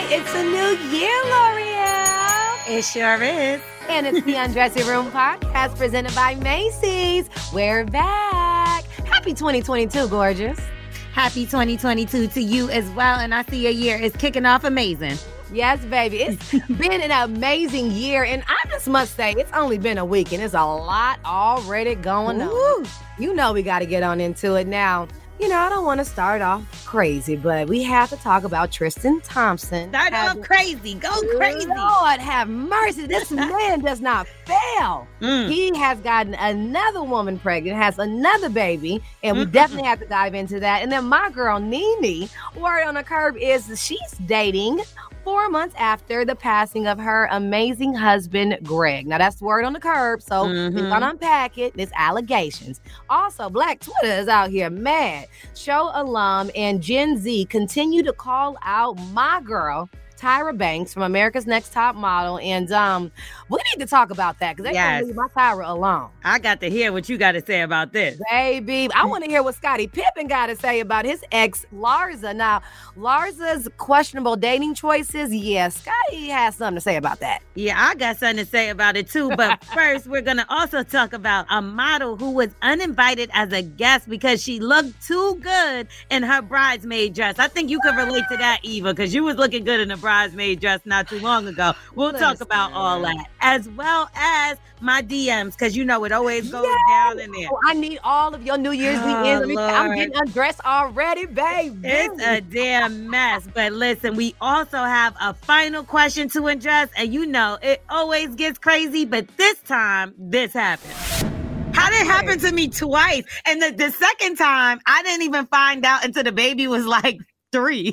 It's a new year, L'Oreal. It sure is. And it's the Undressing Room podcast presented by Macy's. We're back. Happy 2022, gorgeous. Happy 2022 to you as well. And I see your year is kicking off amazing. Yes, baby. It's been an amazing year. And I just must say, it's only been a week and it's a lot already going on. You know we got to get on into it now. You know, I don't want to start off crazy, but we have to talk about Tristan Thompson. Start off crazy. Go crazy. Lord have mercy. This man does not fail. He has gotten another woman pregnant, has another baby, and we definitely have to dive into that. And then my girl, Nene, word on the curb is she's dating 4 months after the passing of her amazing husband, Greg. Now, that's the word on the curb, so we're going to unpack it. There's allegations. Also, Black Twitter is out here mad. Show alum and Gen Z continue to call out my girl, Tyra Banks from America's Next Top Model. And we need to talk about that because they can't leave my Tyra alone. I got to hear what you got to say about this. Baby, I want to hear what Scottie Pippen got to say about his ex, Larsa. Now, Larsa's questionable dating choices, Scottie has something to say about that. Yeah, I got something to say about it too. But first, we're going to also talk about a model who was uninvited as a guest because she looked too good in her bridesmaid dress. I think you can relate to that, Eva, because you was looking good in the bridesmaid dress not too long ago. We'll talk about all that, as well as my DMs, because you know it always goes down in there. Oh, I need all of your New Year's DMs. I'm getting undressed already, baby. It's a damn mess. But listen, we also have a final question to address, and you know it always gets crazy, but this time, this happened. How did it happen to me twice? And the second time, I didn't even find out until the baby was like 3.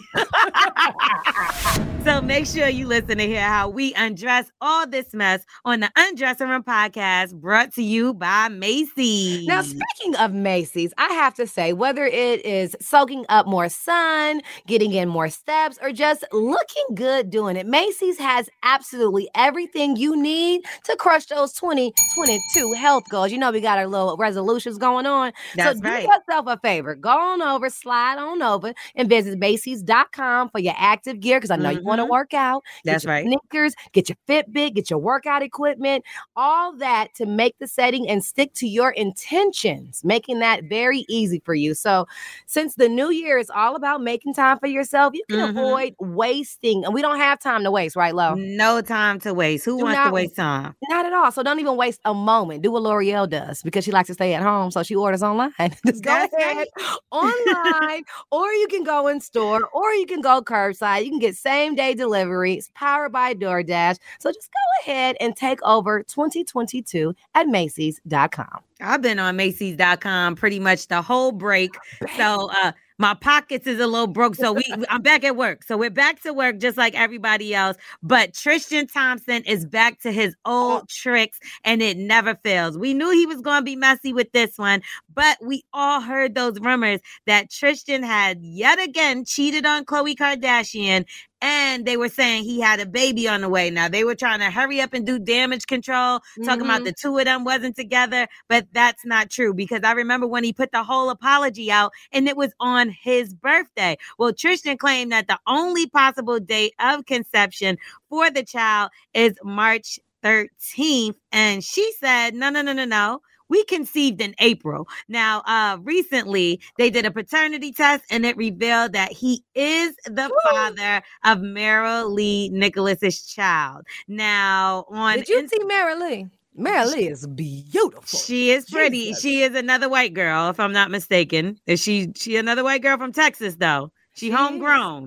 So make sure you listen to hear how we undress all this mess on the Undressing Room podcast, brought to you by Macy's. Now, speaking of Macy's, I have to say, whether it is soaking up more sun, getting in more steps, or just looking good doing it, Macy's has absolutely everything you need to crush those 2022 health goals. You know, we got our little resolutions going on. That's so right. Do yourself a favor. Go on over, slide on over, and visit Macy's.com for your active gear, because I know you want to work out. That's right. Sneakers, get your Fitbit, get your workout equipment, all that to make the setting and stick to your intentions, making that very easy for you. So since the new year is all about making time for yourself, you can avoid wasting. And we don't have time to waste, right, Lo? No time to waste. Who wants to waste time? Not at all. So don't even waste a moment. Do what L'Oreal does, because she likes to stay at home, so she orders online. Just go ahead online, or you can go in store, or you can go curbside. You can get same day delivery. It's powered by DoorDash. So just go ahead and take over 2022 at Macy's.com. I've been on Macy's.com pretty much the whole break. So my pockets is a little broke. So I'm back at work. So we're back to work just like everybody else. But Tristan Thompson is back to his old tricks, and it never fails. We knew he was going to be messy with this one, but we all heard those rumors that Tristan had yet again cheated on Khloe Kardashian. And they were saying he had a baby on the way. Now, they were trying to hurry up and do damage control, talking about the two of them wasn't together. But that's not true, because I remember when he put the whole apology out and it was on his birthday. Well, Tristan claimed that the only possible date of conception for the child is March 13th. And she said, no. We conceived in April. Now, recently, they did a paternity test, and it revealed that he is the father of Meryl Lee Nicholas's child. Now, Did you see Meryl Lee? Meryl Lee is beautiful. She is pretty. Jesus. She is another white girl, if I'm not mistaken. Is she another white girl from Texas, though? She homegrown.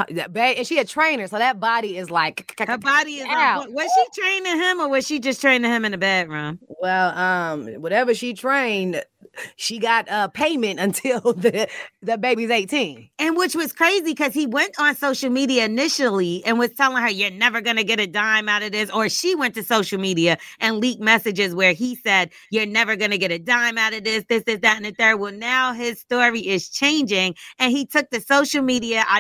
And she a trainer, so that body is like her body is out. Was she training him, or was she just training him in the bedroom? Well, whatever she trained, she got payment until the baby's 18. And which was crazy, because he went on social media initially and was telling her, you're never going to get a dime out of this. Or she went to social media and leaked messages where he said, you're never going to get a dime out of this, that, and the third. Well, now his story is changing, and he took to social media. I know the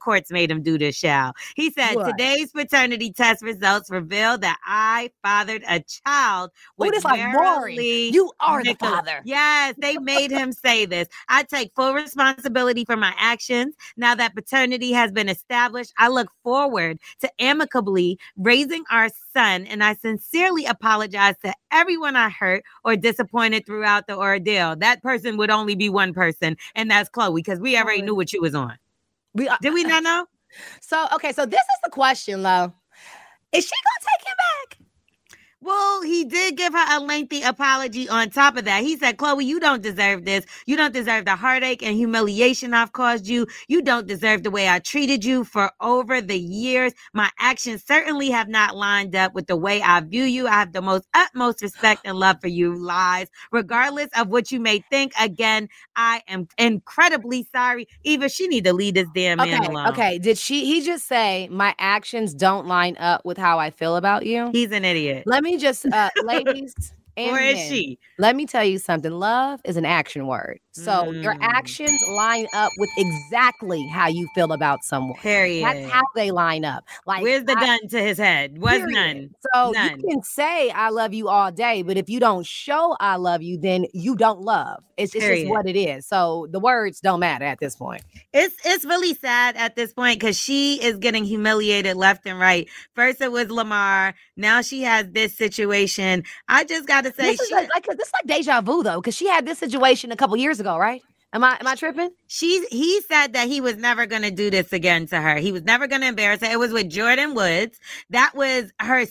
courts made him do this, Shal. He said, today's paternity test results reveal that I fathered a child with Marilee. You are the father. Yes, they made him say this. I take full responsibility for my actions. Now that paternity has been established, I look forward to amicably raising our son, and I sincerely apologize to everyone I hurt or disappointed throughout the ordeal. That person would only be one person, and that's Khloe, because we already knew what you was on. Did we not know? So this is the question, Lo. Is she gonna take him back? Well, he did give her a lengthy apology on top of that. He said, Khloe, you don't deserve this. You don't deserve the heartache and humiliation I've caused you. You don't deserve the way I treated you for over the years. My actions certainly have not lined up with the way I view you. I have the utmost respect and love for you, lies. Regardless of what you may think, again, I am incredibly sorry. Eva, she need to leave this damn man alone. Okay, did he just say, my actions don't line up with how I feel about you? He's an idiot. Let me just, ladies and or is men, she? Let me tell you something. Love is an action word. So your actions line up with exactly how you feel about someone. Period. That's how they line up. Like, where's the gun to his head? Was period. none. So none. You can say I love you all day, but if you don't show I love you, then you don't love. It's just what it is. So the words don't matter at this point. It's really sad at this point because she is getting humiliated left and right. First it was Lamar. Now she has this situation. I just got to say, this is like deja vu though, because she had this situation a couple years ago, right? Am I tripping? He said that he was never going to do this again to her. He was never going to embarrass her. It was with Jordyn Woods. That was her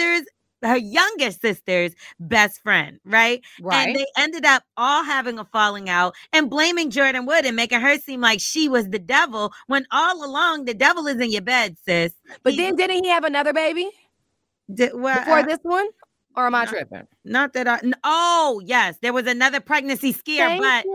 youngest sister's best friend, right? And they ended up all having a falling out and blaming Jordyn Wood and making her seem like she was the devil when all along the devil is in your bed, sis. But then didn't he have another baby before this one? Or am I tripping? Not that oh, yes. There was another pregnancy scare,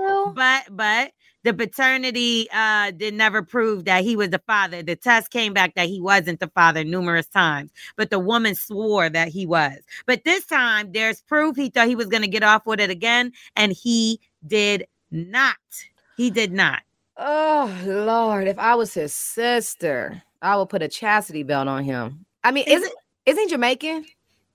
but the paternity did never prove that he was the father. The test came back that he wasn't the father numerous times, but the woman swore that he was. But this time there's proof. He thought he was going to get off with it again, and he did not. He did not. Oh, Lord. If I was his sister, I would put a chastity belt on him. I mean, isn't he Jamaican?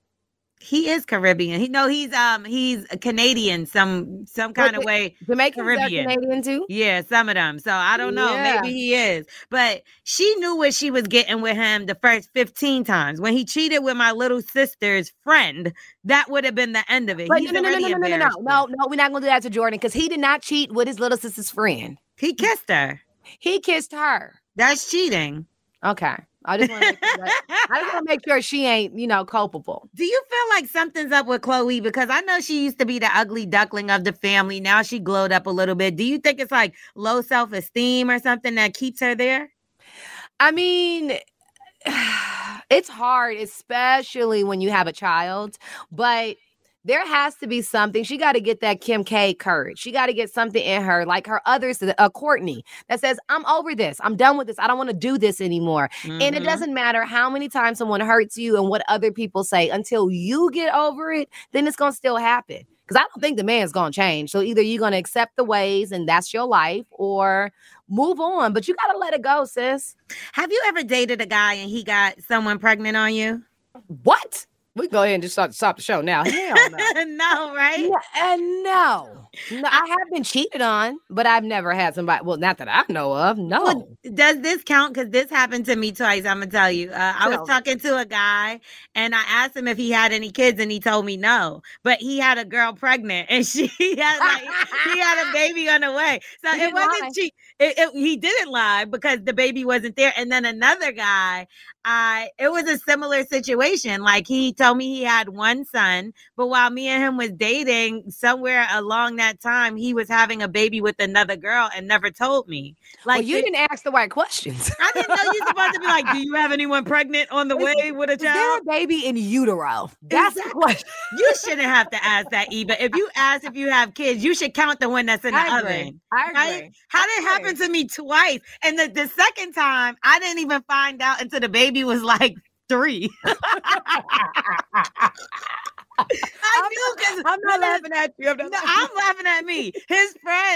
He is Caribbean. He's a Canadian, some kind of way. Jamaicans are Canadian too? Yeah, some of them. So I don't know. Yeah. Maybe he is. But she knew what she was getting with him the first 15 times. When he cheated with my little sister's friend, that would have been the end of it. But no, we're not gonna do that to Jordyn because he did not cheat with his little sister's friend. He kissed her. He kissed her. That's cheating. Okay. I just want to make sure she ain't, culpable. Do you feel like something's up with Khloe? Because I know she used to be the ugly duckling of the family. Now she glowed up a little bit. Do you think it's like low self-esteem or something that keeps her there? I mean, it's hard, especially when you have a child, but there has to be something. She got to get that Kim K courage. She got to get something in her, like her others, Courtney, that says, I'm over this. I'm done with this. I don't want to do this anymore. Mm-hmm. And it doesn't matter how many times someone hurts you and what other people say. Until you get over it, then it's going to still happen. Because I don't think the man's going to change. So either you're going to accept the ways and that's your life, or move on. But you got to let it go, sis. Have you ever dated a guy and he got someone pregnant on you? What? We can go ahead and just stop the show now. Hell no. No, right? No, I have been cheated on, but I've never had somebody. Well, not that I know of. No. Well, does this count? Because this happened to me twice. I'm gonna tell you. I was talking to a guy, and I asked him if he had any kids, and he told me no. But he had a girl pregnant, and he had a baby on the way. So it wasn't cheat. He didn't lie because the baby wasn't there. And then another guy, it was a similar situation. Like, he told me he had one son, but while me and him was dating, somewhere along that time, he was having a baby with another girl and never told me. Like, you didn't ask the right questions. I didn't know you're supposed to be like, do you have anyone pregnant on the way with a child? Is there a baby in utero? That's the question. You shouldn't have to ask that, Eva. If you ask if you have kids, you should count the one that's in the oven. I agree. Right? How did it happen to me twice? And the second time, I didn't even find out until the baby was like 3. I'm not laughing at you. I'm laughing at me. His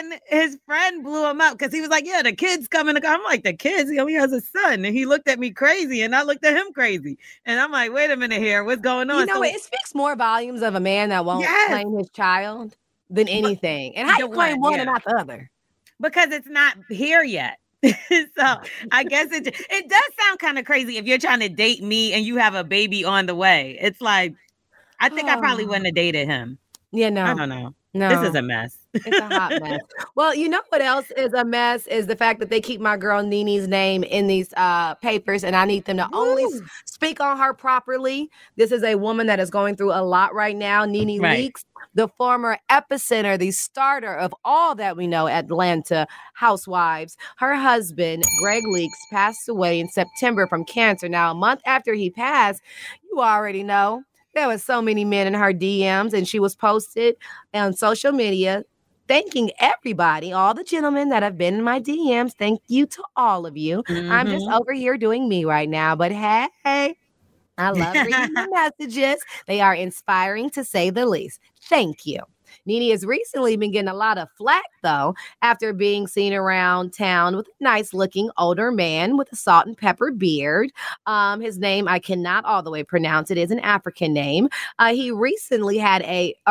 friend blew him up because he was like, yeah, the kid's coming. I'm like, the kid? He only has a son. And he looked at me crazy and I looked at him crazy. And I'm like, wait a minute here. What's going on? You know, it speaks more volumes of a man that won't claim his child than anything. And how you claim one and not the other? Because it's not here yet. So I guess it does sound kind of crazy if you're trying to date me and you have a baby on the way. It's like, I think I probably wouldn't have dated him. Yeah, no. I don't know. No. This is a mess. It's a hot mess. Well, you know what else is a mess is the fact that they keep my girl Nene's name in these papers, and I need them to only speak on her properly. This is a woman that is going through a lot right now. Nene Leakes, the former epicenter, the starter of all that we know, Atlanta Housewives. Her husband, Greg Leakes, passed away in September from cancer. Now, a month after he passed, you already know, there was so many men in her DMs, and she was posted on social media thanking everybody, all the gentlemen that have been in my DMs. Thank you to all of you. I'm just over here doing me right now, but hey, I love reading the messages. They are inspiring to say the least. Thank you. Nene has recently been getting a lot of flack, though, after being seen around town with a nice-looking older man with a salt and pepper beard. His name, I cannot all the way pronounce it, is an African name. He recently had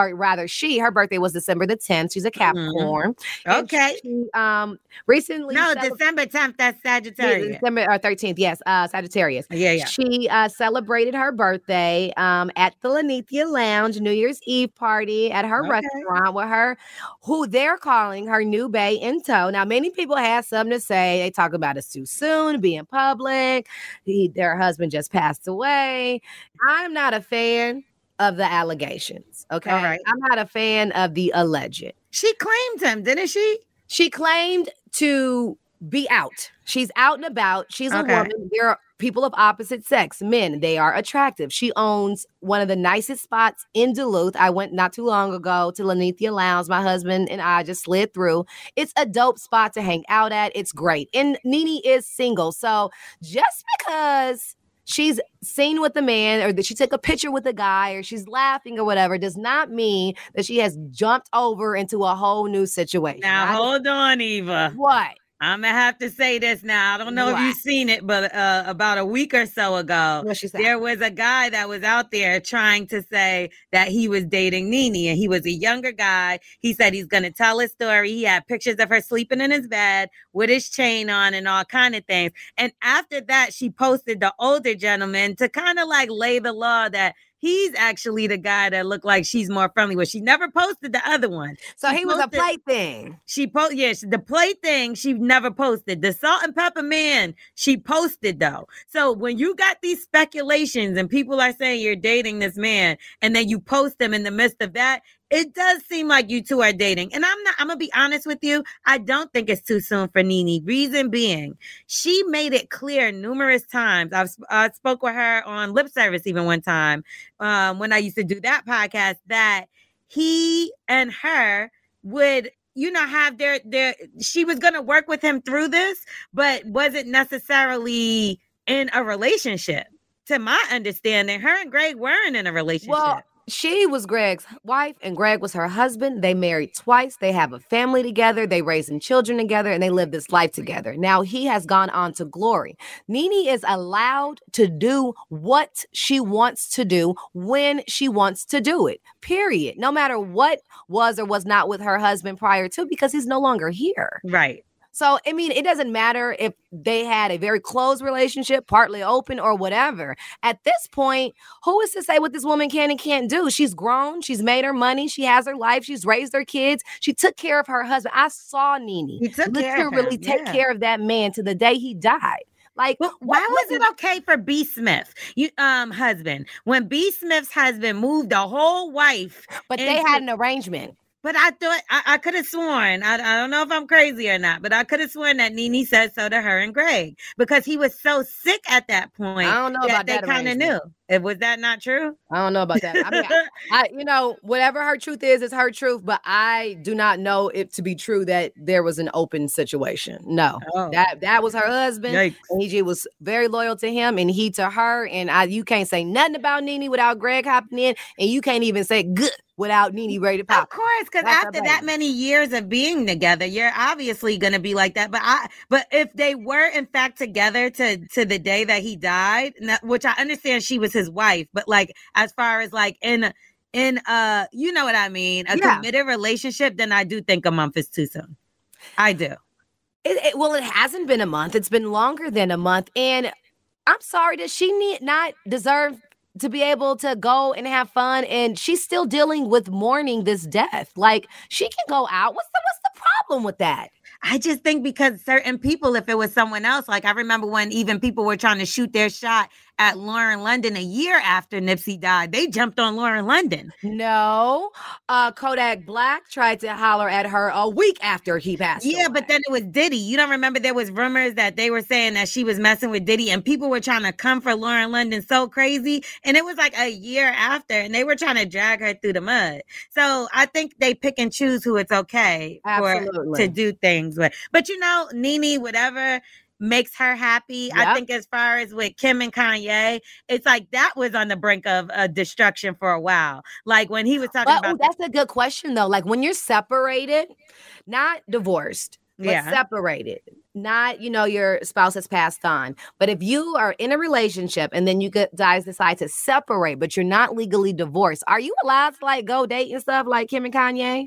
her birthday was December the 10th. She's a Capricorn. Okay. She, recently. No, December 10th, that's Sagittarius. December 13th, yes, Sagittarius. Yeah. She celebrated her birthday at the Lanithia Lounge, New Year's Eve party at her restaurant with her, who they're calling her new bae in tow. Now, many people have something to say. They talk about it's too soon to be in public. Their husband just passed away. I'm not a fan of the allegations. Okay. All right. I'm not a fan of the alleged. She claimed him, didn't she? She claimed to be out. She's out and about. She's a woman. There are people of opposite sex, men. They are attractive. She owns one of the nicest spots in Duluth. I went not too long ago to Lanithia Lounge. My husband and I just slid through. It's a dope spot to hang out at. It's great. And Nene is single. So just because she's seen with a man or that she took a picture with a guy or she's laughing or whatever does not mean that she has jumped over into a whole new situation. Now, hold on, Eva. What? I'm going to have to say this now. I don't know if you've seen it, but about a week or so ago, there was a guy that was out there trying to say that he was dating Nene, and he was a younger guy. He said he's going to tell his story. He had pictures of her sleeping in his bed with his chain on and all kind of things. And after that, she posted the older gentleman to kind of like lay the law that he's actually the guy that looked like she's more friendly with. She never posted the other one. So he was a plaything. The plaything she never posted. The salt and pepper man, she posted though. So when you got these speculations and people are saying you're dating this man and then you post them in the midst of that, it does seem like you two are dating. And I'm going to be honest with you. I don't think it's too soon for Nene. Reason being, she made it clear numerous times. I spoke with her on Lip Service even one time when I used to do that podcast, that he and her would, have she was going to work with him through this, but wasn't necessarily in a relationship. To my understanding, her and Greg weren't in a relationship. Well, she was Greg's wife and Greg was her husband. They married twice. They have a family together. They raising children together and they live this life together. Now he has gone on to glory. Nene is allowed to do what she wants to do when she wants to do it, period. No matter what was or was not with her husband prior to, because he's no longer here. Right. So, I mean, it doesn't matter if they had a very close relationship, partly open or whatever. At this point, who is to say what this woman can and can't do? She's grown. She's made her money. She has her life. She's raised her kids. She took care of her husband. I saw Nene literally take care of that man to the day he died. Like, why was it okay for B. Smith, husband, when B. Smith's husband moved the whole wife? But they had an arrangement. But I thought I could have sworn, I don't know if I'm crazy or not, but I could have sworn that NeNe said so to her and Greg because he was so sick at that point. I don't know about that. They kind of knew. Was that not true? I don't know about that. I mean, I whatever her truth is her truth, but I do not know it to be true that there was an open situation. No, that was her husband. Yikes. And he was very loyal to him and he to her. And you can't say nothing about NeNe without Greg hopping in, and you can't even say good without NeNe ready to pop. Of course, because after that many years of being together, you're obviously going to be like that. But if they were in fact together to the day that he died, which I understand she was his wife, but like as far as like in you know what I mean, a committed relationship, then I do think a month is too soon. I do. Well, it hasn't been a month. It's been longer than a month, and I'm sorry, does she not deserve to be able to go and have fun? And she's still dealing with mourning this death. Like, she can go out. What's the problem with that? I just think because certain people, if it was someone else, like I remember when even people were trying to shoot their shot at Lauren London a year after Nipsey died, they jumped on Lauren London. No, Kodak Black tried to holler at her a week after he passed away. But then it was Diddy. You don't remember there was rumors that they were saying that she was messing with Diddy and people were trying to come for Lauren London so crazy. And it was like a year after and they were trying to drag her through the mud. So I think they pick and choose who it's okay to do things with. But NeNe, whatever makes her happy. Yep. I think as far as with Kim and Kanye, it's like that was on the brink of destruction for a while. Like when he was talking about that's a good question though. Like when you're separated, not divorced, but separated, not, your spouse has passed on. But if you are in a relationship and then you guys decide to separate, but you're not legally divorced, are you allowed to like go date and stuff like Kim and Kanye?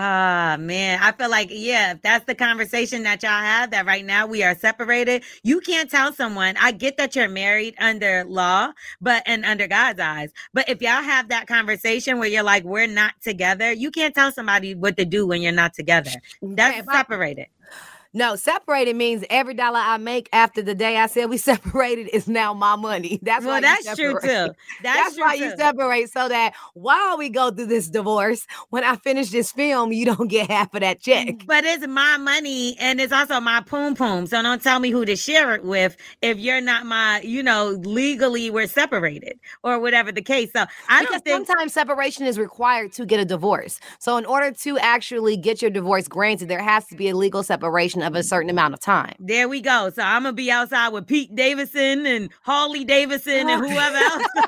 Man, I feel like, if that's the conversation that y'all have, that right now we are separated, you can't tell someone, I get that you're married under law, and under God's eyes, but if y'all have that conversation where you're like, we're not together, you can't tell somebody what to do when you're not together. That's separated. No, separated means every dollar I make after the day I said we separated is now my money. That's true too. That's why you separate, so that while we go through this divorce, when I finish this film, you don't get half of that check. But it's my money and it's also my poom poom. So don't tell me who to share it with if you're not my, legally we're separated or whatever the case. So sometimes separation is required to get a divorce. So in order to actually get your divorce granted, there has to be a legal separation of a certain amount of time. There we go. So I'm gonna be outside with Pete Davidson and Harley Davidson and whoever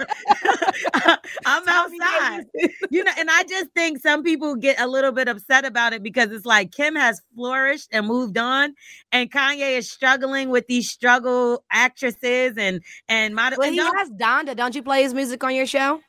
else. I'm outside. And I just think some people get a little bit upset about it because it's like Kim has flourished and moved on, and Kanye is struggling with these struggle actresses and model. Well, he has Donda. Don't you play his music on your show?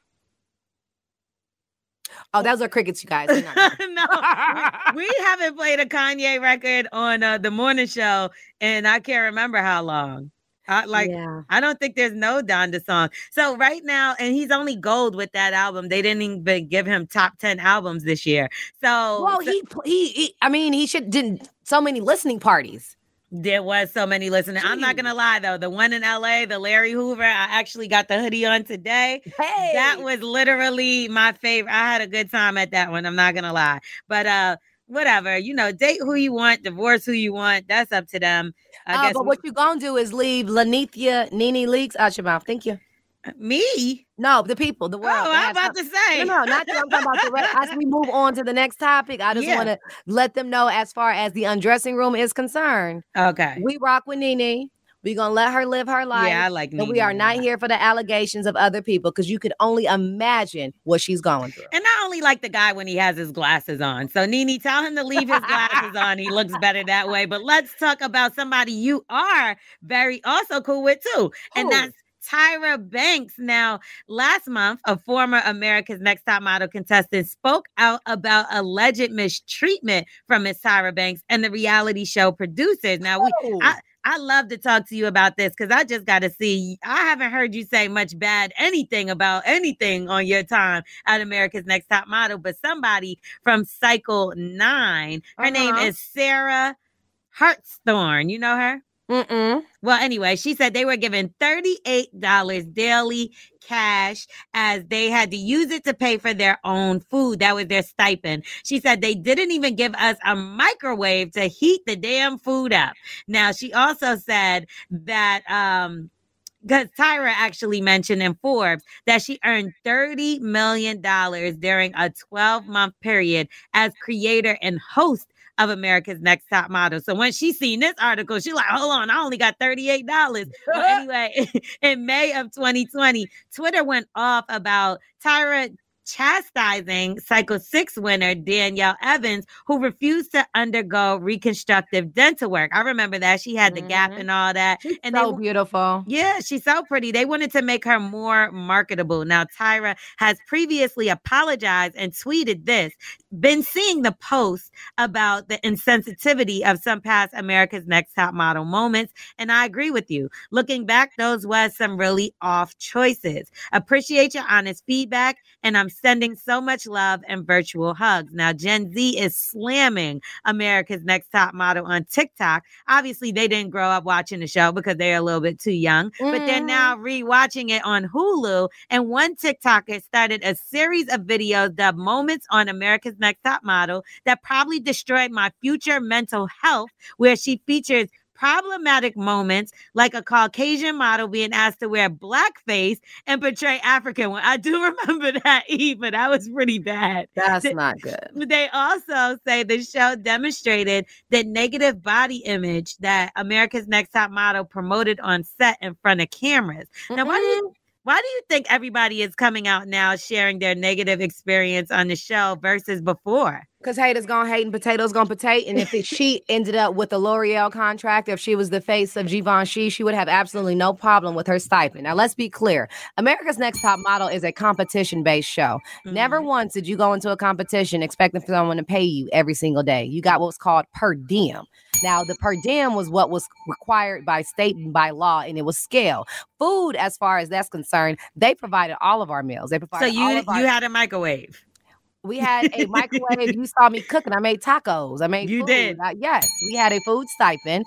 Oh, those are crickets, you guys. No, we haven't played a Kanye record on the morning show, and I can't remember how long. I don't think there's no Donda song. So right now, and he's only gold with that album. They didn't even give him top 10 albums this year. He didn't so many listening parties. There was so many listening. I'm not gonna lie though, the one in LA, the Larry Hoover, I actually got the hoodie on today. Hey, that was literally my favorite. I had a good time at that one. I'm not gonna lie, but whatever, date who you want, divorce who you want. That's up to them. But what you gonna do is leave Lanithia NeNe Leakes out your mouth. Thank you. Me? No, the people, the world. Oh, I'm about to say. No, not you. I'm talking about the rest. As we move on to the next topic, I just want to let them know as far as the undressing room is concerned. Okay. We rock with NeNe. We're going to let her live her life. Yeah, I like NeNe. And we are not here for the allegations of other people because you could only imagine what she's going through. And I only like the guy when he has his glasses on. So, NeNe, tell him to leave his glasses on. He looks better that way. But let's talk about somebody you are very also cool with, too. And that's Tyra Banks. Now, last month, a former America's Next Top Model contestant spoke out about alleged mistreatment from Miss Tyra Banks and the reality show producers. Now, I love to talk to you about this because I just got to see. I haven't heard you say much bad anything about anything on your time at America's Next Top Model, but somebody from Cycle 9, her name is Sarah Hartshorn. You know her? Mm-mm. Well, anyway, she said they were given $38 daily cash as they had to use it to pay for their own food. That was their stipend. She said they didn't even give us a microwave to heat the damn food up. Now, she also said that, because Tyra actually mentioned in Forbes that she earned $30 million during a 12-month period as creator and host of America's Next Top Model. So when she seen this article, she's like, hold on, I only got $38. Well, anyway, in May of 2020, Twitter went off about Tyra chastising Cycle 6 winner Danielle Evans, who refused to undergo reconstructive dental work. I remember that. She had the gap and all that. She's and so beautiful. Yeah, she's so pretty. They wanted to make her more marketable. Now, Tyra has previously apologized and tweeted this. Been seeing the posts about the insensitivity of some past America's Next Top Model moments, and I agree with you. Looking back, those was some really off choices. Appreciate your honest feedback, and I'm sending so much love and virtual hugs. Now, Gen Z is slamming America's Next Top Model on TikTok. Obviously, they didn't grow up watching the show because they're a little bit too young, but they're now rewatching it on Hulu. And one TikToker started a series of videos dubbed Moments on America's Next Top Model that probably destroyed my future mental health, where she features problematic moments like a Caucasian model being asked to wear blackface and portray African. I do remember that, but that was pretty bad. That's not good. They also say the show demonstrated the negative body image that America's Next Top Model promoted on set in front of cameras. Now, why do you think everybody is coming out now sharing their negative experience on the show versus before? Because haters gonna hate and potatoes gonna potate. And if she ended up with a L'Oreal contract, if she was the face of Givenchy, she would have absolutely no problem with her stipend. Now, let's be clear. America's Next Top Model is a competition-based show. Never once did you go into a competition expecting for someone to pay you every single day. You got what was called per diem. Now, the per diem was what was required by state and by law, and it was scale. Food, as far as that's concerned, they provided all of our meals. They provided you had a microwave. We had a microwave. You saw me cooking. I made tacos. I made You food. did. Yes, we had a food stipend.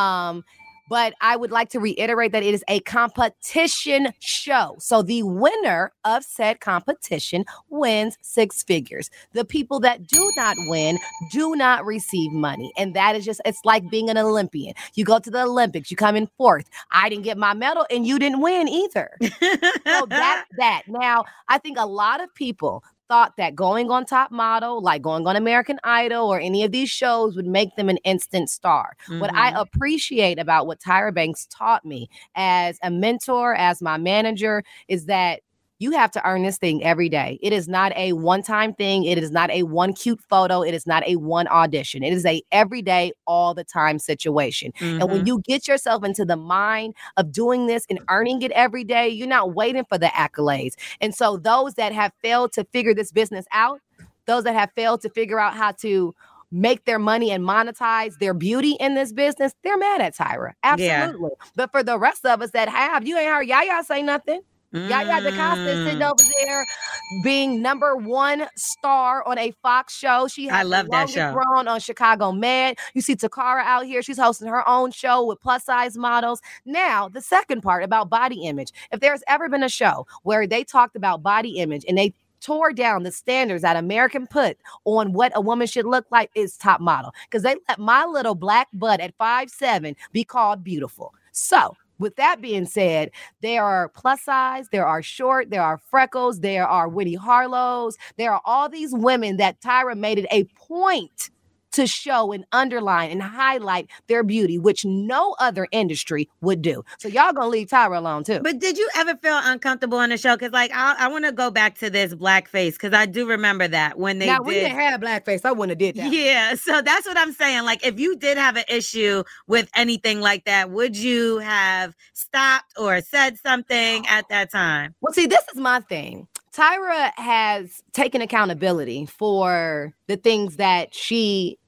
But I would like to reiterate that it is a competition show. So the winner of said competition wins 6 figures. The people that do not win do not receive money. And that is just, it's like being an Olympian. You go to the Olympics, you come in 4th. I didn't get my medal and you didn't win either. So that's that. Now, I think a lot of people thought that going on Top Model, like going on American Idol or any of these shows, would make them an instant star. What I appreciate about what Tyra Banks taught me as a mentor, as my manager, is that you have to earn this thing every day. It is not a one-time thing. It is not a one cute photo. It is not a one audition. It is a everyday, all the time situation. And when you get yourself into the mind of doing this and earning it every day, you're not waiting for the accolades. And so those that have failed to figure this business out, those that have failed to figure out how to make their money and monetize their beauty in this business, they're mad at Tyra. Absolutely. Yeah. But for the rest of us that have, you ain't heard Yaya say nothing. Yaya DaCosta is sitting over there being #1 star on a Fox show. She has the longest run on Chicago Med. You see Takara out here. She's hosting her own show with plus size models. Now, the second part about body image. If there's ever been a show where they talked about body image and they tore down the standards that American put on what a woman should look like, is Top Model. Because they let my little black butt at 5'7" be called beautiful. So, with that being said, there are plus size, there are short, there are freckles, there are Winnie Harlows. There are all these women that Tyra made it a point to show and underline and highlight their beauty, which no other industry would do. So y'all gonna leave Tyra alone too. But did you ever feel uncomfortable on the show? Because like I want to go back to this blackface, because I do remember that when they we didn't have blackface, I wouldn't have did that. Yeah, so that's what I'm saying. Like if you did have an issue with anything like that, would you have stopped or said something at that time? Well, see, this is my thing. Tyra has taken accountability for the things that she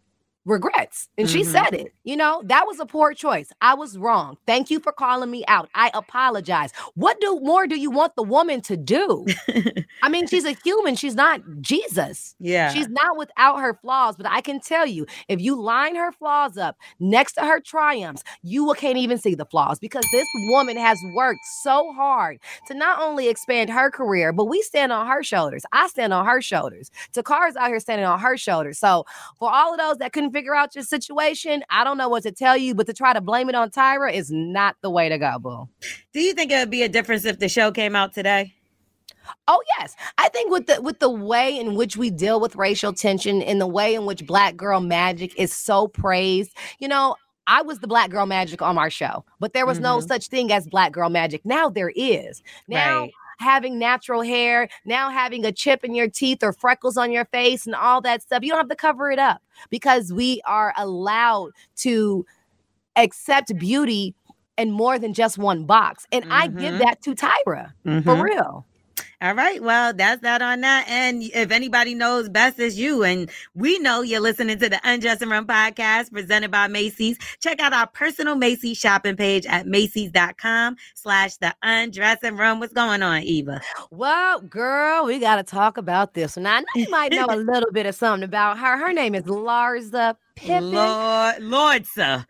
regrets. And she said it. You know, that was a poor choice. I was wrong. Thank you for calling me out. I apologize. What more do you want the woman to do? I mean, she's a human. She's not Jesus. Yeah. She's not without her flaws. But I can tell you, if you line her flaws up next to her triumphs, you can't even see the flaws, because this woman has worked so hard to not only expand her career, but we stand on her shoulders. I stand on her shoulders. Takara's out here standing on her shoulders. So for all of those that couldn't figure out your situation, I don't know what to tell you, but to try to blame it on Tyra is not the way to go, boo. Do you think it would be a difference if the show came out today? Oh, yes. I think with the way in which we deal with racial tension and the way in which Black Girl Magic is so praised, you know, I was the Black Girl Magic on our show, but there was no such thing as Black Girl Magic. Now there is. Now having natural hair, now having a chip in your teeth or freckles on your face and all that stuff, you don't have to cover it up, because we are allowed to accept beauty in more than just one box. And I give that to Tyra, for real. All right. Well, that's that on that. And if anybody knows best, it's you. And we know you're listening to the Undress and Run podcast presented by Macy's. Check out our personal Macy's shopping page at Macy's.com/the Undress and Run. What's going on, Eva? Well, girl, we got to talk about this one. I know you might know a little bit of something about her. Her name is Larsa Pippen. Lordsa.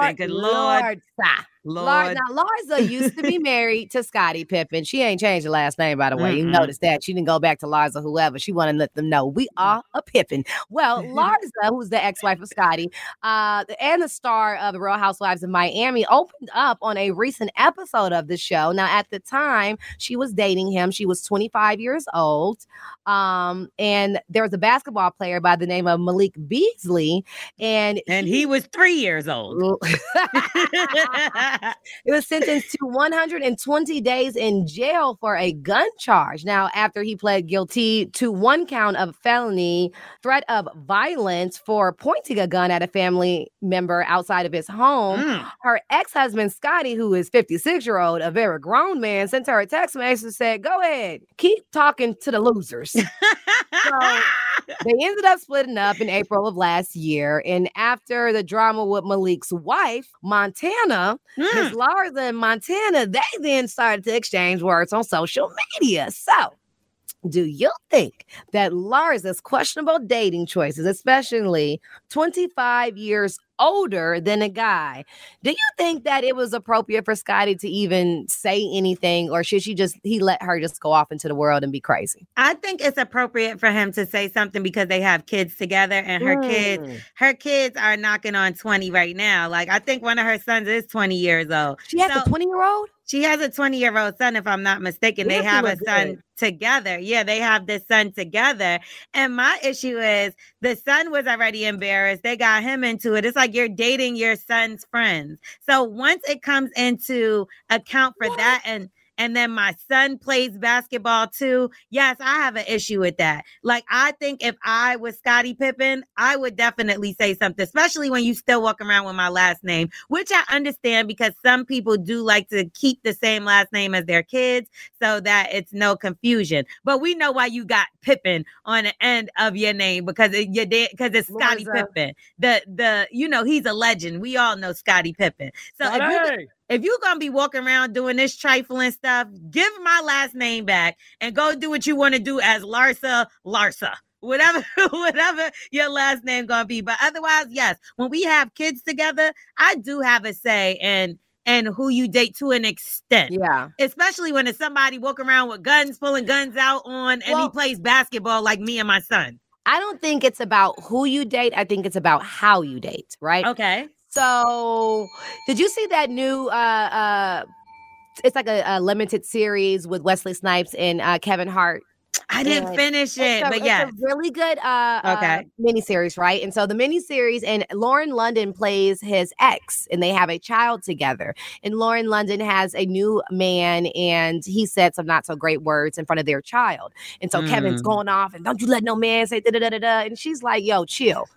Now, Larsa used to be married to Scottie Pippen. She ain't changed her last name, by the way. You notice that. She didn't go back to Larsa, whoever. She wanted to let them know we are a Pippen. Well, Larsa, who's the ex-wife of Scottie, and the star of The Real Housewives of Miami, opened up on a recent episode of the show. Now, at the time, she was dating him. She was 25 years old. And there was a basketball player by the name of Malik Beasley. And he was 3 years old. It was sentenced to 120 days in jail for a gun charge. Now, after he pled guilty to one count of felony threat of violence for pointing a gun at a family member outside of his home, her ex-husband, Scottie, who is 56-year-old, a very grown man, sent her a text message and said, "Go ahead, keep talking to the losers." So they ended up splitting up in April of last year. And after the drama with Malik's wife, Montana, Ms. Larsa and Montana, they then started to exchange words on social media. So, do you think that Larsa's questionable dating choices, especially 25 years older than a guy, do you think that it was appropriate for Scottie to even say anything, or should he let her just go off into the world and be crazy? I think it's appropriate for him to say something because they have kids together, and her kids are knocking on 20 right now. Like, I think one of her sons is 20 years old. She has a 20-year-old? She has a 20-year-old son, if I'm not mistaken. They have a son together. Yeah, they have this son together. And my issue is the son was already embarrassed. They got him into it. It's like you're dating your son's friends. So once it comes into account for that, and then my son plays basketball too, yes, I have an issue with that. Like, I think if I was Scottie Pippen, I would definitely say something, especially when you still walk around with my last name, which I understand because some people do like to keep the same last name as their kids so that it's no confusion. But we know why you got Pippen on the end of your name, because it's Scottie Pippen. He's a legend. We all know Scottie Pippen. So if you're going to be walking around doing this trifling stuff, give my last name back and go do what you want to do as Larsa, whatever your last name going to be. But otherwise, yes, when we have kids together, I do have a say in who you date to an extent. Yeah. Especially when it's somebody walking around with guns, pulling guns out and he plays basketball like me and my son. I don't think it's about who you date. I think it's about how you date, right? Okay. So, did you see that new, it's like a limited series with Wesley Snipes and Kevin Hart? I didn't finish it, but yeah. It's a really good miniseries, right? And so the miniseries, and Lauren London plays his ex, and they have a child together. And Lauren London has a new man, and he said some not so great words in front of their child. And so Kevin's going off, and don't you let no man say da-da-da-da-da. And she's like, yo, chill.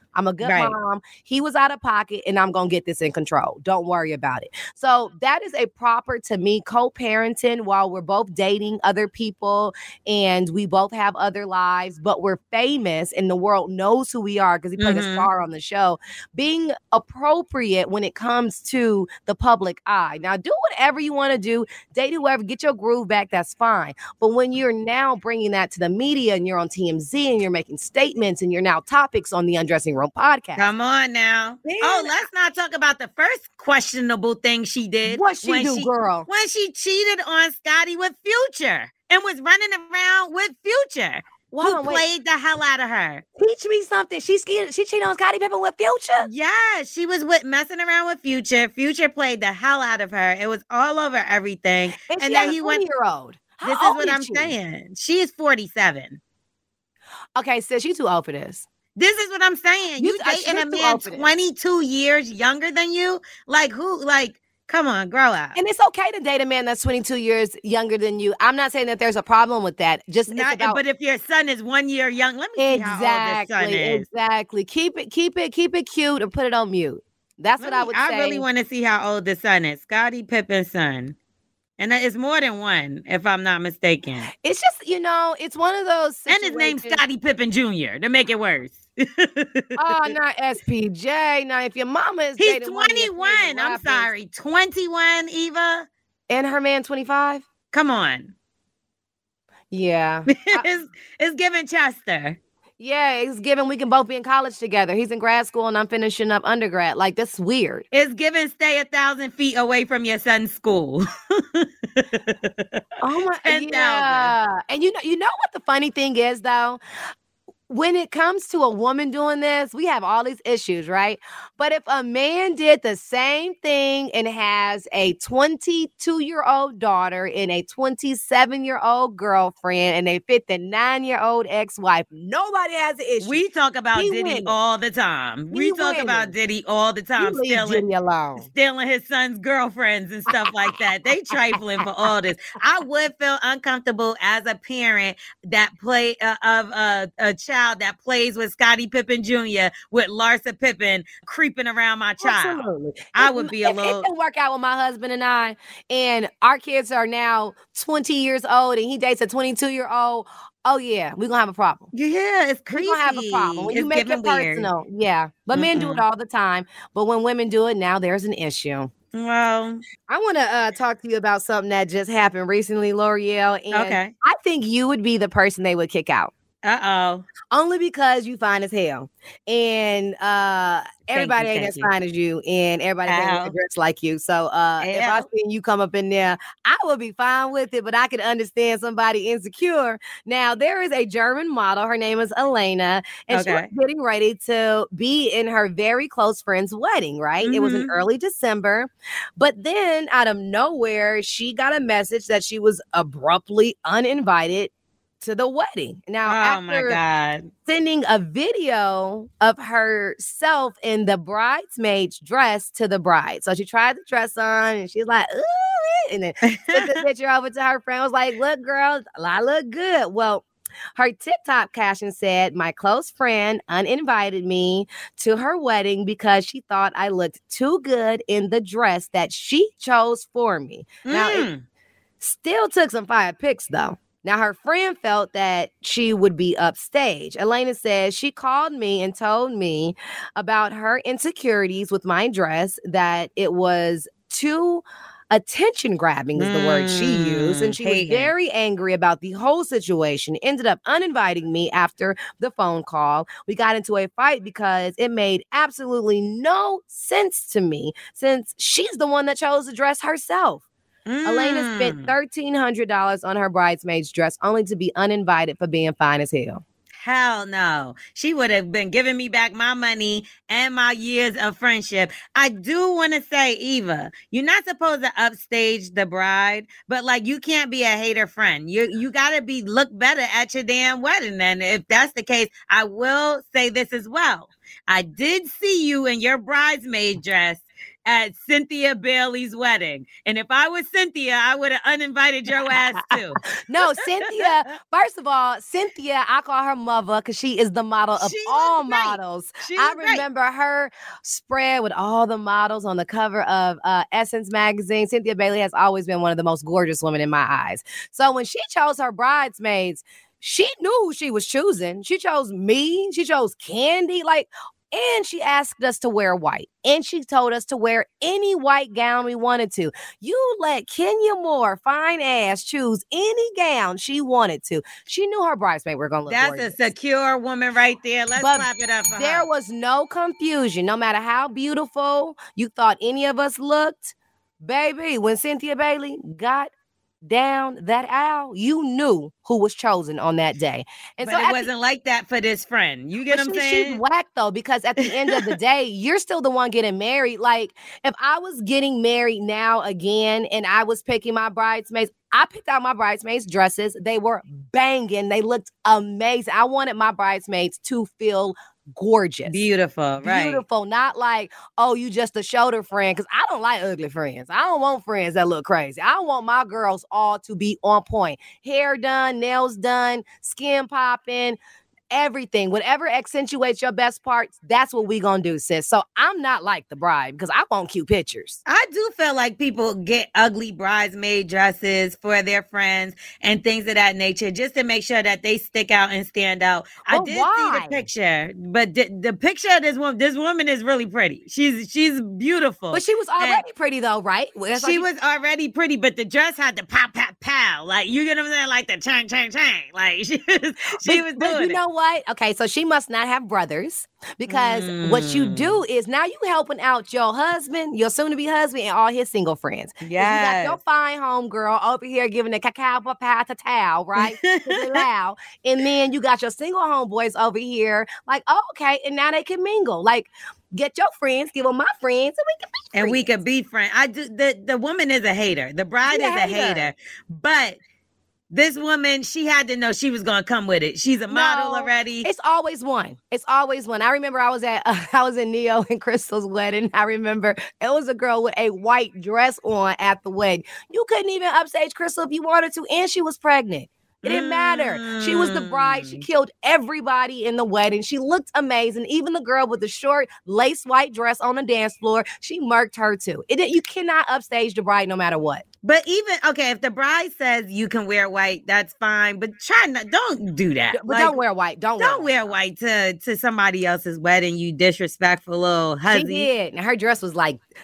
I'm a good mom. He was out of pocket, and I'm going to get this in control. Don't worry about it. So that is a proper, to me, co-parenting while we're both dating other people and we both have other lives, but we're famous and the world knows who we are because he played a star on the show. Being appropriate when it comes to the public eye. Now, do whatever you want to do. Date whoever. Get your groove back. That's fine. But when you're now bringing that to the media and you're on TMZ and you're making statements and you're now topics on the Undressing Room podcast. Come on now. Let's not talk about the first questionable thing she did. What she do, girl? When she cheated on Scotty with Future and was running around with Future. Who played the hell out of her? Teach me something. She cheated on Scottie Pippen with Future? Yeah, she was messing around with Future. Future played the hell out of her. It was all over everything. And then he went. 20-year-old. This is what I'm saying. She is 47. Okay, sis, you too old for this. This is what I'm saying. You dating a man 22 years younger than you? Like who? Like, come on, grow up. And it's okay to date a man that's 22 years younger than you. I'm not saying that there's a problem with that. Just but if your son is 1 year young, let me see how old this son is. Exactly. Keep it cute and put it on mute. That's what I would say. I really want to see how old the son is. Scottie Pippen's son. And it's more than one, if I'm not mistaken. It's just, it's one of those situations. And his name's Scottie Pippen Jr. to make it worse. Oh, not SPJ. Now, if your mama is He's 21. I'm sorry. 21, Eva. And her man 25? Come on. Yeah. It's giving Chester. Yeah, it's given we can both be in college together. He's in grad school and I'm finishing up undergrad. Like, that's weird. It's given stay 1,000 feet away from your son's school. Oh my, 10,000. Yeah. And you know what the funny thing is, though? When it comes to a woman doing this, we have all these issues, right? But if a man did the same thing and has a 22-year-old daughter and a 27-year-old girlfriend and a 59-year-old ex-wife, nobody has an issue. We talk about Diddy all the time. We talk about Diddy all the time. Stealing his son's girlfriends and stuff like that. They trifling for all this. I would feel uncomfortable as a parent that play of a child that plays with Scottie Pippen Jr. with Larsa Pippen creeping around my child. Absolutely. I would be a little. It can work out with my husband and I, and our kids are now 20 years old, and he dates a 22-year-old. Oh yeah, we're gonna have a problem. Yeah, it's crazy. We're gonna have a problem when you make it personal. Yeah, but men do it all the time. But when women do it, now there's an issue. Well, I want to talk to you about something that just happened recently, L'Oreal. And I think you would be the person they would kick out. Uh-oh. Only because you fine as hell. And everybody ain't as fine as you. And everybody can't dress like you. So if I seen you come up in there, I would be fine with it. But I could understand somebody insecure. Now, there is a German model. Her name is Elena. And she was getting ready to be in her very close friend's wedding, right? It was in early December. But then out of nowhere, she got a message that she was abruptly uninvited to the wedding. Now, after sending a video of herself in the bridesmaid's dress to the bride. So she tried the dress on and she's like, ooh, and then took the picture over to her friend, was like, look, girl, I look good. Well, her TikTok caption said, my close friend uninvited me to her wedding because she thought I looked too good in the dress that she chose for me. Now, it still took some fire pics, though. Now, her friend felt that she would be upstage. Elena says she called me and told me about her insecurities with my dress, that it was too attention grabbing is the word she used. And she was very angry about the whole situation. Ended up uninviting me after the phone call. We got into a fight because it made absolutely no sense to me since she's the one that chose the dress herself. Elena spent $1,300 on her bridesmaid's dress only to be uninvited for being fine as hell. Hell no. She would have been giving me back my money and my years of friendship. I do want to say, Eva, you're not supposed to upstage the bride, but like you can't be a hater friend. You got to look better at your damn wedding. And if that's the case, I will say this as well. I did see you in your bridesmaid dress at Cynthia Bailey's wedding. And if I was Cynthia, I would have uninvited your ass too. No, Cynthia, first of all, Cynthia, I call her mother because she is the model of all models. I remember her spread with all the models on the cover of Essence magazine. Cynthia Bailey has always been one of the most gorgeous women in my eyes. So when she chose her bridesmaids, she knew who she was choosing. She chose me. She chose Candy. And she asked us to wear white. And she told us to wear any white gown we wanted to. You let Kenya Moore, fine ass, choose any gown she wanted to. She knew her bridesmaid were going to look gorgeous. That's a secure woman right there. Let's clap it up for her. There was no confusion. No matter how beautiful you thought any of us looked, baby, when Cynthia Bailey got down that aisle, you knew who was chosen on that day. And but so it wasn't like that for this friend. You get what I'm saying? She's whack though, because at the end of the day, you're still the one getting married. Like, if I was getting married now again and I was picking my bridesmaids, I picked out my bridesmaids' dresses. They were banging. They looked amazing. I wanted my bridesmaids to feel gorgeous. Beautiful, right? Beautiful. Not like, oh, you just a shoulder friend. Because I don't like ugly friends. I don't want friends that look crazy. I want my girls all to be on point. Hair done, nails done, skin popping, everything. Whatever accentuates your best parts, that's what we gonna do, sis. So I'm not like the bride because I want cute pictures. I do feel like people get ugly bridesmaid dresses for their friends and things of that nature just to make sure that they stick out and stand out. But I did see the picture, but the picture of this woman is really pretty. She's beautiful. But she was already pretty though, right? She was already pretty, but the dress had the pow, pow, pow. Like, you get what I'm saying? Like the chang, chang, chang. Like, she was doing you know what? Okay, so she must not have brothers, because what you do is now you helping out your husband, your soon-to-be husband, and all his single friends. Yeah, you got your fine homegirl over here giving the cacao towel, right? Loud. And then you got your single homeboys over here, like, oh, okay, and now they can mingle. Like, get your friends, give them my friends, and we can be friends. I do. The woman is a hater. The bride is a hater, but this woman, she had to know she was going to come with it. She's a model already. It's always one. It's always one. I remember I was in Neo and Crystal's wedding. I remember it was a girl with a white dress on at the wedding. You couldn't even upstage Crystal if you wanted to, and she was pregnant. It didn't matter. She was the bride. She killed everybody in the wedding. She looked amazing. Even the girl with the short lace white dress on the dance floor, she murked her too. You cannot upstage the bride no matter what. But even, okay, if the bride says you can wear white, that's fine. But don't do that. But don't wear white. Don't wear white to somebody else's wedding, you disrespectful little hussy. She did. And her dress was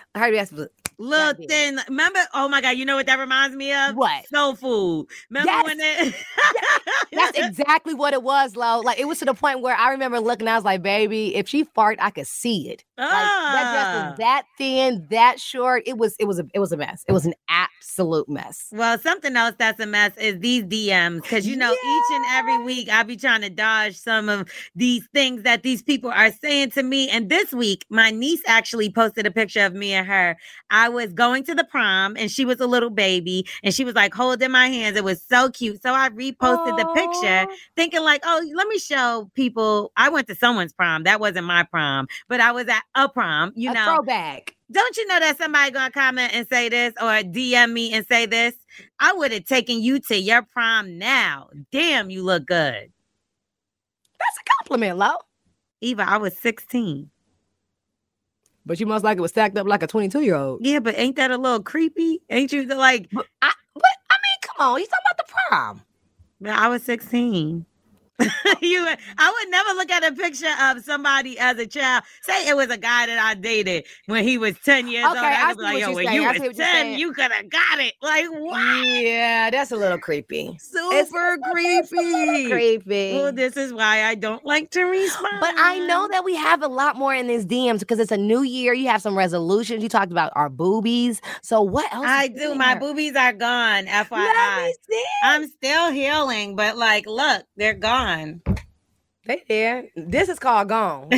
little thin. Remember? Oh my God! You know what that reminds me of? What? Soul Food. Remember when it? That's exactly what it was, Lo. Like, it was to the point where I remember looking. I was like, baby, if she fart, I could see it. Like, that dress was that thin, that short. It was a mess. It was an absolute mess. Well, something else that's a mess is these DMs, because each and every week I be trying to dodge some of these things that these people are saying to me. And this week, my niece actually posted a picture of me and her. I was going to the prom and she was a little baby and she was like holding my hands. It was so cute. So I reposted the picture thinking like, oh, let me show people. I went to someone's prom. That wasn't my prom, but I was at a prom, a throwback. Don't you know that somebody gonna comment and say this or DM me and say this? I would have taken you to your prom now. Damn, you look good. That's a compliment, Lo. Eva, I was 16. But you most likely was stacked up like a 22-year-old. Yeah, but ain't that a little creepy? Ain't you like? I mean, come on. You talking about the prom? I was 16. I would never look at a picture of somebody as a child. Say it was a guy that I dated when he was 10 years old. I could be like, yo, when you were 10, you could have got it. Like, what? Yeah, that's a little creepy. Super creepy. Creepy. Well, this is why I don't like to respond. But I know that we have a lot more in these DMs because it's a new year. You have some resolutions. You talked about our boobies. So what else? I do. My boobies are gone, FYI. Let me see. I'm still healing, but like, look, they're gone. They there. This is called gone.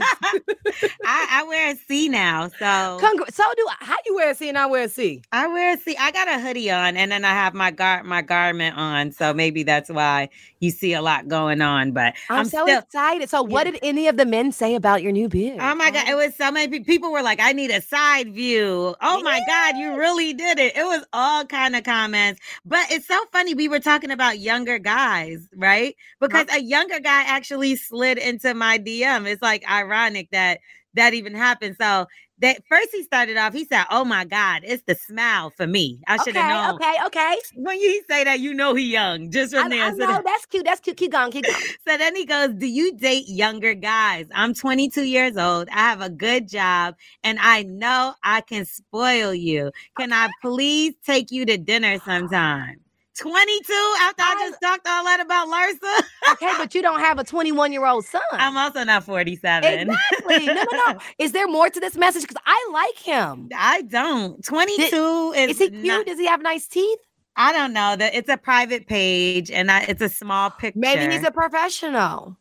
I wear a C now, so so do I. How you wear a C and I wear a C? I wear a C. I got a hoodie on, and then I have my garment on, so maybe that's why you see a lot going on. But I'm so excited. So, what did any of the men say about your new beard? Oh my God, it was so many people were like, "I need a side view." Oh my God, you really did it. It was all kind of comments, but it's so funny. We were talking about younger guys, right? Because a younger guy actually slid into my DM. It's like ironic that even happened. So that first he started off, he said, "Oh my God, it's the smile for me." I should have known. Okay. When you say that, you know he young. Just from there. I know, that's cute. Keep going. So then he goes, "Do you date younger guys? I'm 22 years old. I have a good job, and I know I can spoil you. Can I please take you to dinner sometime?" 22 after I just talked all that about Larsa. Okay, but you don't have a 21-year-old son. I'm also not 47. Exactly. No. Is there more to this message? Because I like him. I don't. 22 is he cute? Does he have nice teeth? I don't know. It's a private page, and it's a small picture. Maybe he's a professional.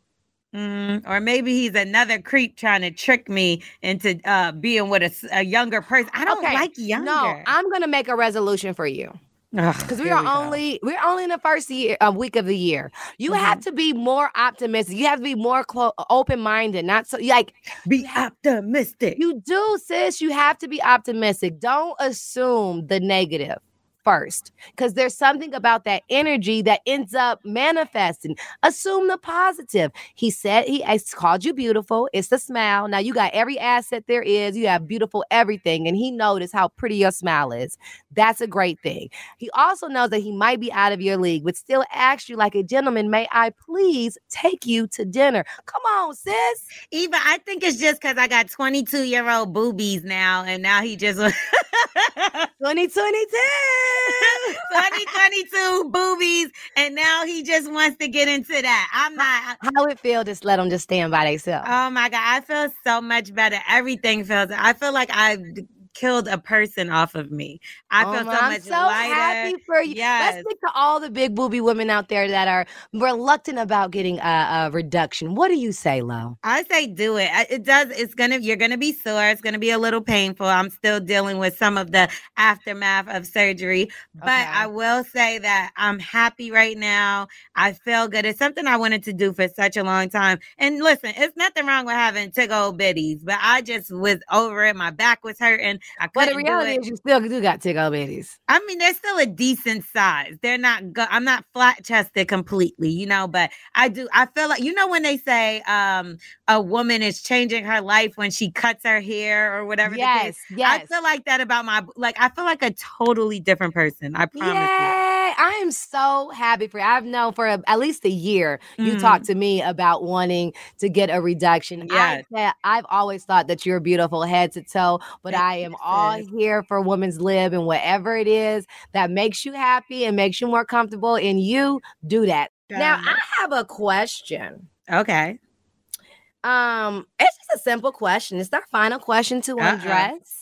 Or maybe he's another creep trying to trick me into being with a younger person. I don't like younger. No, I'm going to make a resolution for you. Because we're only in the first week of the year. You have to be more optimistic. You have to be more open-minded. Not so like be optimistic. You do, sis. You have to be optimistic. Don't assume the negative first, because there's something about that energy that ends up manifesting. Assume the positive. He said he called you beautiful. It's the smile. Now you got every asset there is. You have beautiful everything, and he noticed how pretty your smile is. That's a great thing. He also knows that he might be out of your league, but still asks you like a gentleman, "May I please take you to dinner?" Come on, sis. Eva, I think it's just because I got 22-year-old boobies now, and now he just 2022. 2022 boobies, and now he just wants to get into that. I'm not. How it feel to let them just stand by themselves? Oh my God, I feel so much better. Everything feels. I feel like I've killed a person off of me. I feel so much lighter. I'm so happy for you. Yes. Let's speak to all the big booby women out there that are reluctant about getting a reduction. What do you say, Lo? I say do it. It does. You're gonna be sore. It's gonna be a little painful. I'm still dealing with some of the aftermath of surgery, but I will say that I'm happy right now. I feel good. It's something I wanted to do for such a long time. And listen, it's nothing wrong with having big old bitties, but I just was over it. My back was hurting. But the reality is you still do got tickle bitties. I mean, they're still a decent size. They're not I'm not flat chested completely, but I feel like, when they say a woman is changing her life when she cuts her hair or whatever the case. Yes. I feel like that about I feel like a totally different person. I promise you. I am so happy for you. I've known for at least a year you talked to me about wanting to get a reduction. Yes. I've always thought that you're beautiful head to toe, but I am all here for women's lib, and whatever it is that makes you happy and makes you more comfortable in you, do that. Now, I have a question. Okay. It's just a simple question. It's our final question to undress.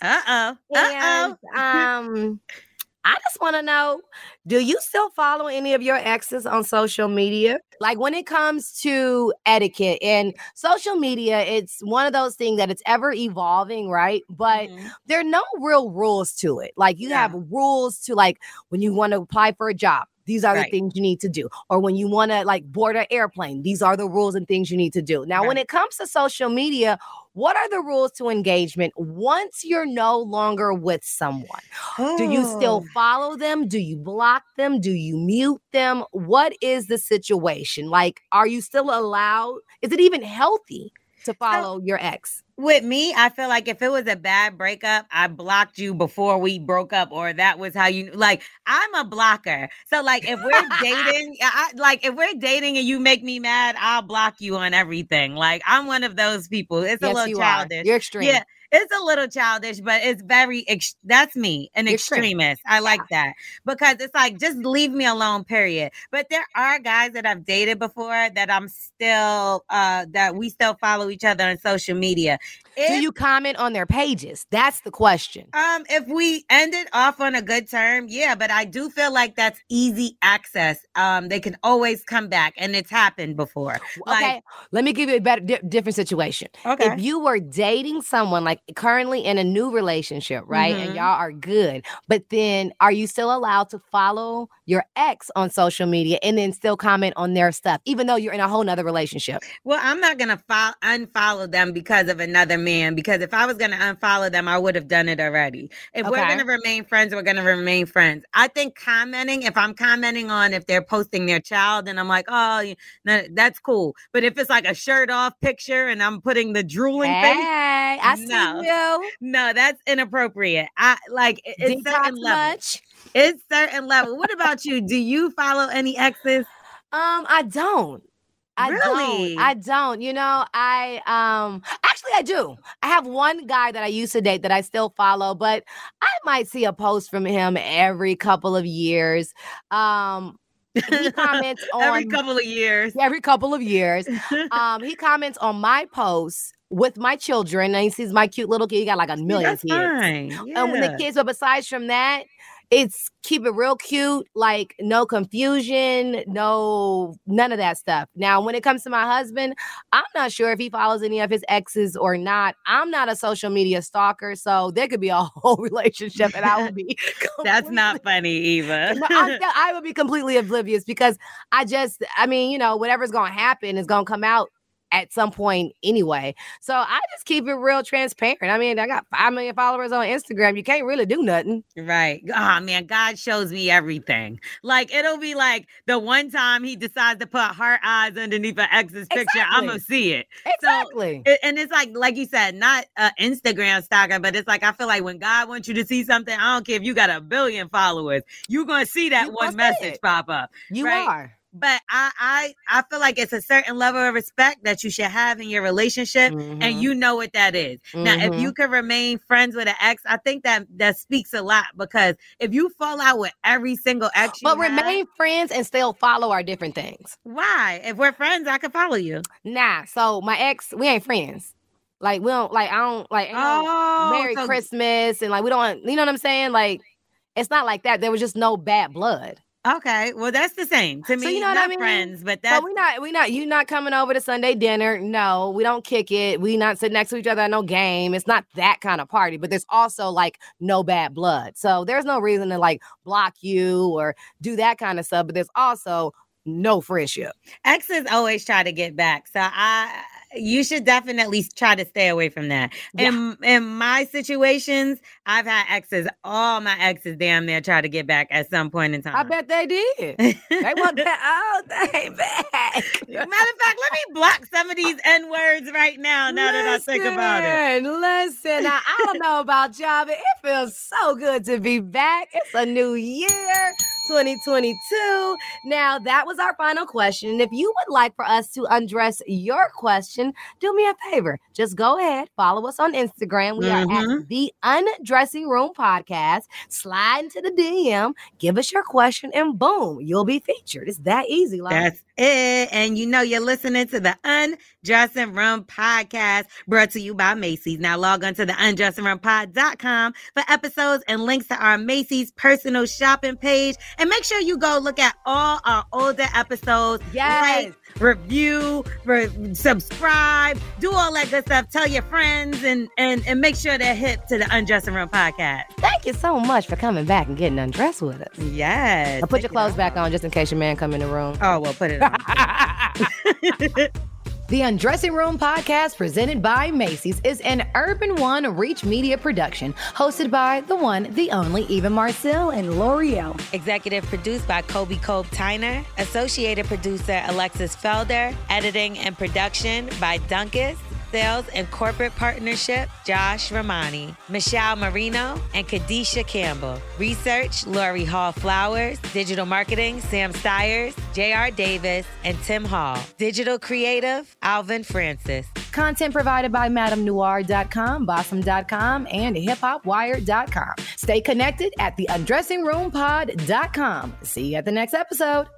And I just want to know, do you still follow any of your exes on social media? Like when it comes to etiquette and social media, it's one of those things that it's ever evolving, right? But there are no real rules to it. Like you have rules to like when you want to apply for a job. These are the things you need to do. Or when you want to board an airplane, these are the rules and things you need to do. Now, when it comes to social media, what are the rules to engagement once you're no longer with someone? Do you still follow them? Do you block them? Do you mute them? What is the situation? Are you still allowed? Is it even healthy to follow your ex? With me, I feel like if it was a bad breakup, I blocked you before we broke up, or that was how you I'm a blocker. So if we're dating, if we're dating and you make me mad, I'll block you on everything. I'm one of those people. It's a little childish. You're extreme. Yeah. It's a little childish, but it's very, that's me, an extremist. I like that because it's just leave me alone, period. But there are guys that I've dated before that I'm still, that we still follow each other on social media. Do you comment on their pages? That's the question. If we ended off on a good term, yeah, but I do feel like that's easy access. They can always come back, and it's happened before. Okay, let me give you a better, different situation. Okay. If you were dating someone like currently in a new relationship, right, and y'all are good, but then are you still allowed to follow your ex on social media and then still comment on their stuff, even though you're in a whole nother relationship? Well, I'm not gonna unfollow them because of another man, because if I was gonna unfollow them, I would have done it already. If we're gonna remain friends, we're gonna remain friends. I think commenting, if I'm commenting on if they're posting their child and I'm like, oh, that's cool. But if it's like a shirt off picture and I'm putting the drooling face, I see you. No, that's inappropriate. It's certain level. It's certain level. What about you? Do you follow any exes? I don't. I don't. You know, actually I do. I have one guy that I used to date that I still follow, but I might see a post from him every couple of years. He comments on every couple of years. Every couple of years. He comments on my posts with my children, and he sees my cute little kid. He got like a million kids. Fine. Yeah. When the kids, but besides from that, it's keep it real cute, like no confusion, none of that stuff. Now, when it comes to my husband, I'm not sure if he follows any of his exes or not. I'm not a social media stalker, so there could be a whole relationship and I would be That's not funny, Eva. I would be completely oblivious because whatever's going to happen is going to come out at some point anyway. So I just keep it real transparent. I mean, I got 5 million followers on Instagram. You can't really do nothing. Right. Oh, man, God shows me everything. Like, it'll be like the one time he decides to put heart eyes underneath an ex's picture, I'm going to see it. Exactly. So, and it's like you said, not an Instagram stalker, but it's like, I feel like when God wants you to see something, I don't care if you got 1 billion followers, you're going to see that one message pop up. You are. But I feel like it's a certain level of respect that you should have in your relationship, and you know what that is. Now, if you can remain friends with an ex, I think that speaks a lot, because if you fall out with every single ex, remain friends and still follow are different things. Why? If we're friends, I can follow you. Nah. So my ex, we ain't friends. Like we don't like. I don't like. Merry Christmas and like we don't. You know what I'm saying? Like it's not like that. There was just no bad blood. Okay, well that's the same to me. So you know what I mean? Friends, but that's we not. You not coming over to Sunday dinner? No, we don't kick it. We not sitting next to each other at no game. It's not that kind of party. But there's also like no bad blood. So there's no reason to like block you or do that kind of stuff. But there's also no friendship. Exes always try to get back. So you should definitely try to stay away from that. Yeah. In my situations, I've had exes. All my exes damn near try to get back at some point in time. I bet they did. They want that all day back. Matter of fact, let me block some of these N-words right now that I think about it. Listen, I don't know about y'all, but it feels so good to be back. It's a new year. 2022. Now, that was our final question. And if you would like for us to undress your question, do me a favor. Just go ahead, follow us on Instagram. We are at The Undressing Room Podcast. Slide into the DM, give us your question, and boom, you'll be featured. It's that easy, Lauren. That's it. And you know you're listening to the Undressing Room Podcast, brought to you by Macy's. Now log on to the undressingroompod.com for episodes and links to our Macy's personal shopping page. And make sure you go look at all our older episodes. Yes. Like, review, subscribe, do all that good stuff. Tell your friends and make sure they're hip to the Undressing Room Podcast. Thank you so much for coming back and getting undressed with us. Yes. Now put your clothes back on just in case your man come in the room. Oh, well, put it on. The Undressing Room Podcast, presented by Macy's, is an Urban One Reach Media production, hosted by the one, the only Eva Marcille and L'Oreal. Executive produced by Kobe Tyner. Associated producer Alexis Felder. Editing and production by Dunkus. Sales and Corporate Partnership, Josh Ramani, Michelle Marino, and Kadisha Campbell. Research, Lori Hall Flowers. Digital Marketing, Sam Stiers, J.R. Davis, and Tim Hall. Digital Creative, Alvin Francis. Content provided by MadameNoir.com, Bossum.com, and HipHopWire.com. Stay connected at TheUndressingRoomPod.com. See you at the next episode.